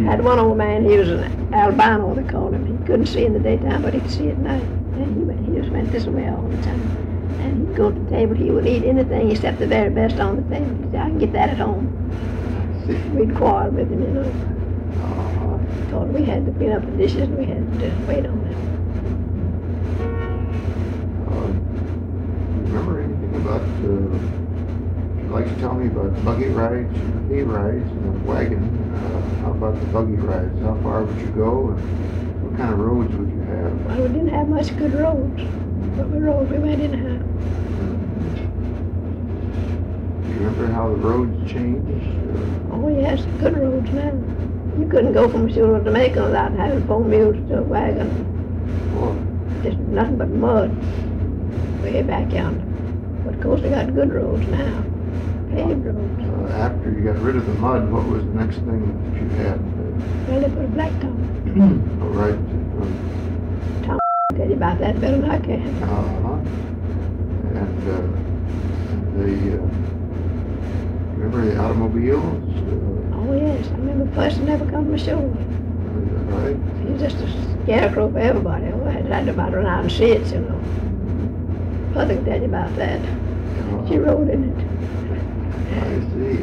Had one old man, he was an albino, they called him. He couldn't see in the daytime, but he could see at night. And he just went this way all the time. And he'd go to the table, he would eat anything except the very best on the table. He said, I can get that at home. We'd quarrel with him, you know. Told him we had to clean up the dishes and we had to wait on him. Remember anything about, you'd like to tell me about buggy rides, hay rides, and a wagon? How about the buggy rides? How far would you go, and what kind of roads would you have? Well, we didn't have much good roads, but we went anyhow. Do you remember how the roads changed? Oh yes, good roads now. You couldn't go from Missoula to Jamaica without having 4 mules to a wagon. Boy. There's nothing but mud way back yonder. But of course we got good roads now, paved roads. After you got rid of the mud, what was the next thing that you had? Well, they put a blacktop. Oh, right. Tom will tell you about that better than I can. And remember the automobiles? Oh yes, I remember first never come to Missoula. Is that right? He was just a scarecrow for everybody. Oh, I had to run around and see it, you know. Mother can tell you about that. She rode in it. I see.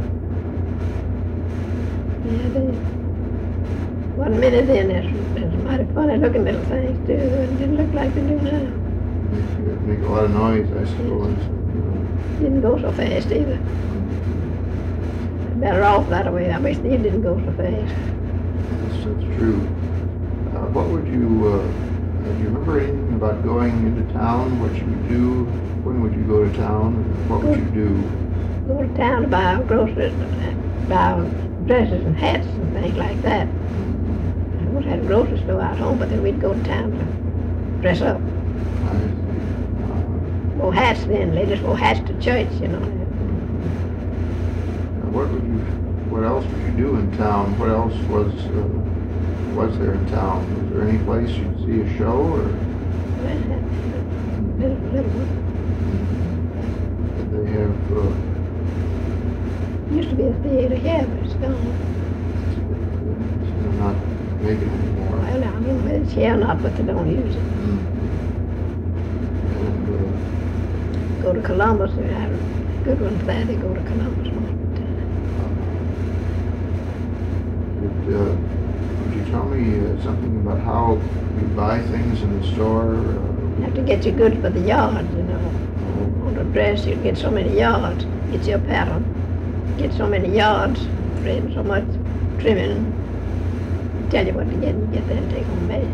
Yeah, they. One minute then, there's mighty funny looking little things too. It didn't look like they do now. Make a lot of noise, I suppose. Didn't go so fast either. Better off that way. I wish they didn't go so fast. Yes, that's true. What would you, do you remember anything about going into town? What you would do? When would you go to town? What would you do? Go to town to buy groceries, buy dresses and hats and things like that. I always had a grocery store out home, but then we'd go to town to dress up. I see. Wore hats then. Ladies wore hats to church, you know. What else would you do in town? What else was there in town? Was there any place you'd see a show or? Little one. Did they have? Used to be a theater here, but it's gone. They're not making anymore. Well, I mean, whether it's here or not, but they don't use it. And Go to Columbus. They have good ones there. They go to Columbus. Would you tell me something about how you buy things in the store? You have to get your goods for the yards, you know. On a dress, you get so many yards. Get your pattern. Get so many yards, and so much trimming. Tell you what to get, and you get there and take home made.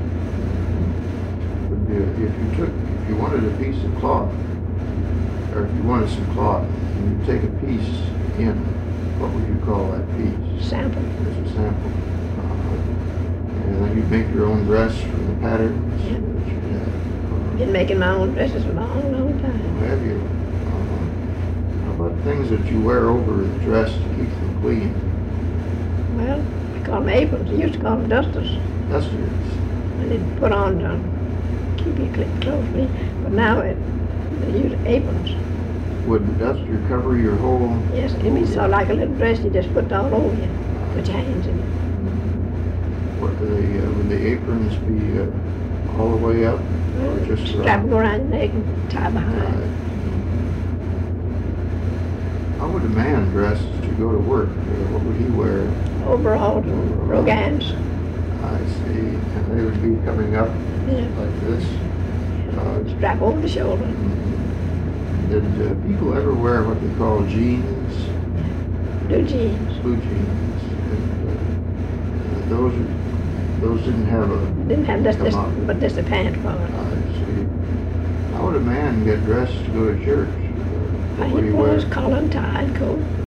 If you wanted a piece of cloth, or if you wanted some cloth, and you take a piece in, what would you call that piece? Sample. It's a sample. And then you make your own dress from the patterns that you had. Been making my own dresses for a long, long time. Have you? How about things that you wear over the dress to keep them clean? Well, we call them aprons. We used to call them dusters. Dusters. And they'd put on to keep your clothes clean. But now they use aprons. Would the duster cover your whole? Yes, it'd be so like a little dress. You just put it all over you. Put your hands in it. Would the aprons be all the way up, or just strap them around your neck and tie behind? How would a man dress to go to work? What would he wear? Overalls, brogans. I see. And they would be coming up like this. Strap over the shoulder. Did people ever wear what they call jeans? Blue jeans. Blue jeans. And those didn't have a... Didn't have just this, but just a pant part. I see. How would a man get dressed to go to church? He wears collar and tie and coat.